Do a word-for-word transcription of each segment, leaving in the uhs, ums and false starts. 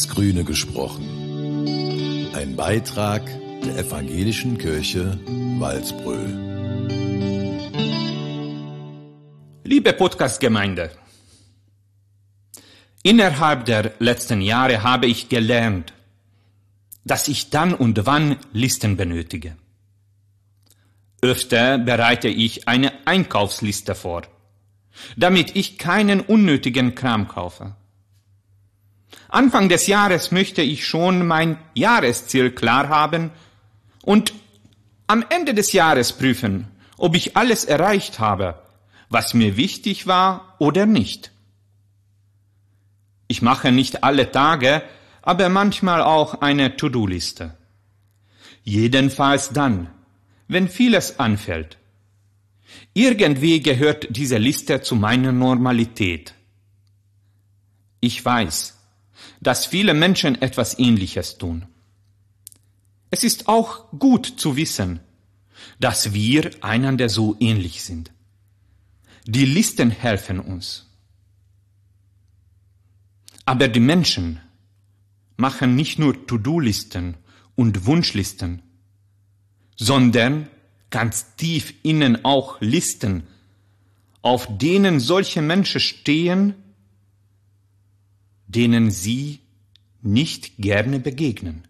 ins Grüne gesprochen. Ein Beitrag der Evangelischen Kirche Walsbröl. Liebe Podcast-Gemeinde, innerhalb der letzten Jahre habe ich gelernt, dass ich dann und wann Listen benötige. Öfter bereite ich eine Einkaufsliste vor, damit ich keinen unnötigen Kram kaufe. Anfang des Jahres möchte ich schon mein Jahresziel klar haben und am Ende des Jahres prüfen, ob ich alles erreicht habe, was mir wichtig war oder nicht. Ich mache nicht alle Tage, aber manchmal auch eine To-Do-Liste. Jedenfalls dann, wenn vieles anfällt. Irgendwie gehört diese Liste zu meiner Normalität. Ich weiß, dass viele Menschen etwas Ähnliches tun. Es ist auch gut zu wissen, dass wir einander so ähnlich sind. Die Listen helfen uns. Aber die Menschen machen nicht nur To-Do-Listen und Wunschlisten, sondern ganz tief innen auch Listen, auf denen solche Menschen stehen, denen sie nicht gerne begegnen.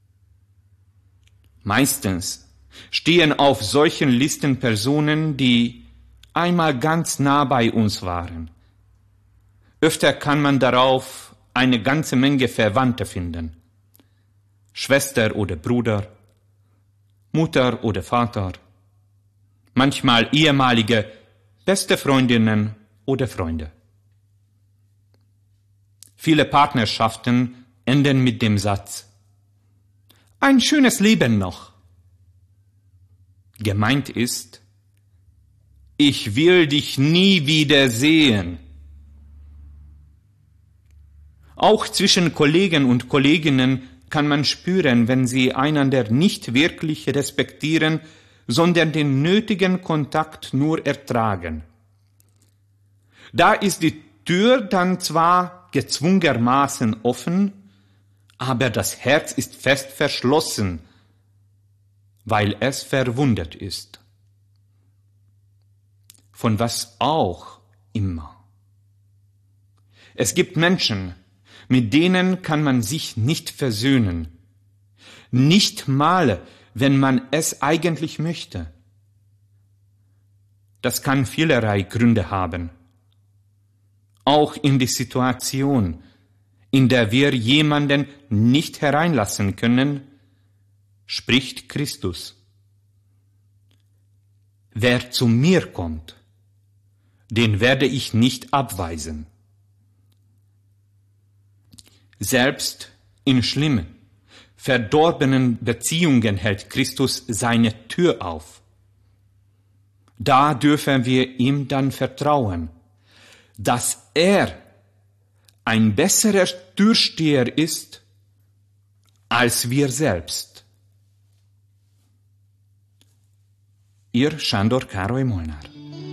Meistens stehen auf solchen Listen Personen, die einmal ganz nah bei uns waren. Öfter kann man darauf eine ganze Menge Verwandte finden. Schwester oder Bruder, Mutter oder Vater, manchmal ehemalige beste Freundinnen oder Freunde. Viele Partnerschaften enden mit dem Satz: Ein schönes Leben noch. Gemeint ist: Ich will dich nie wieder sehen. Auch zwischen Kollegen und Kolleginnen kann man spüren, wenn sie einander nicht wirklich respektieren, sondern den nötigen Kontakt nur ertragen. Da ist die Tür dann zwar gezwungenermaßen offen, aber das Herz ist fest verschlossen, weil es verwundet ist. Von was auch immer. Es gibt Menschen, mit denen kann man sich nicht versöhnen. Nicht mal, wenn man es eigentlich möchte. Das kann vielerlei Gründe haben. Auch in die Situation, in der wir jemanden nicht hereinlassen können, spricht Christus: Wer zu mir kommt, den werde ich nicht abweisen. Selbst in schlimmen, verdorbenen Beziehungen hält Christus seine Tür auf. Da dürfen wir ihm dann vertrauen, dass er ein besserer Türsteher ist als wir selbst. Ihr Sándor Károly Molnár.